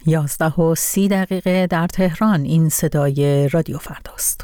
11:30 در تهران. این صدای رادیو فرداست.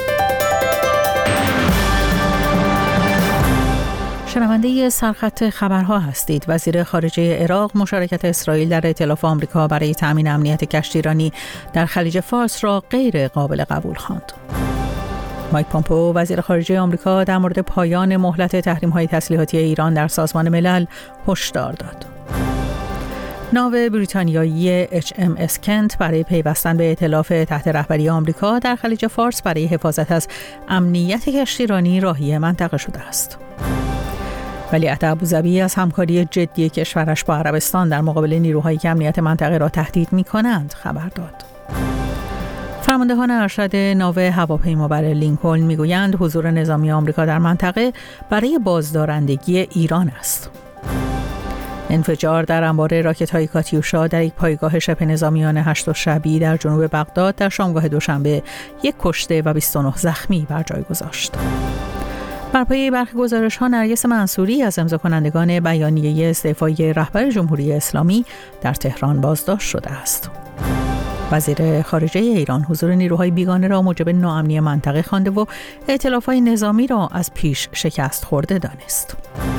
شنونده سرخط خبرها هستید. وزیر خارجه عراق مشارکت اسرائیل در ائتلاف آمریکا برای تامین امنیت کشتیرانی در خلیج فارس را غیر قابل قبول خواند. مایک پومپئو وزیر خارجه آمریکا در مورد پایان مهلت تحریم‌های تسلیحاتی ایران در سازمان ملل هشدار داد. ناو بریتانیایی HMS کنت برای پیوستن به ائتلاف تحت رهبری آمریکا در خلیج فارس برای حفاظت از امنیت کشتیرانی راهی منطقه شده است. ولیعهد ابوظبی از همکاری جدی کشورش با عربستان در مقابل نیروهایی که امنیت منطقه را تهدید می‌کنند خبر داد. فرماندهان ارشد ناو هواپیمابر لینکلن میگویند حضور نظامی آمریکا در منطقه برای بازدارندگی ایران است. انفجار در انبار راکت‌های کاتیوشا در یک پایگاه شبه نظامیان هشت شعبی در جنوب بغداد در شامگاه دوشنبه یک کشته و 29 زخمی بر جای گذاشت. بر پایه برخی گزارش‌ها نرگس منصوری از امضاکنندگان بیانیه استعفای رهبر جمهوری اسلامی در تهران بازداشت شده است. وزیر خارجه ایران حضور نیروهای بیگانه را موجب ناامنی منطقه خوانده و ائتلاف‌های نظامی را از پیش شکست خورده دانست.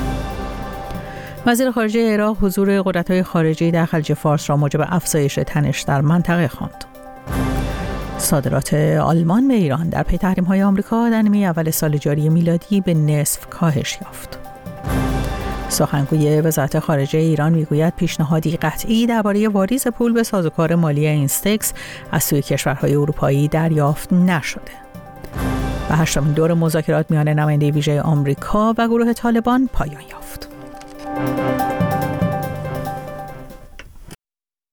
وزیر خارجه عراق حضور قدرت‌های خارجی در خلیج فارس را موجب افزایش تنش در منطقه خواند. صادرات آلمان به ایران در پی تحریم‌های آمریکا در نیمه اول سال جاری میلادی به نصف کاهش یافت. سخنگوی وزارت خارجه ایران میگوید پیشنهادی قطعی درباره واریز پول به سازوکار مالی اینستکس از سوی کشورهای اروپایی دریافت نشده. و هشتمین دور مذاکرات میان نماینده ویژه آمریکا و گروه طالبان پایان یافت.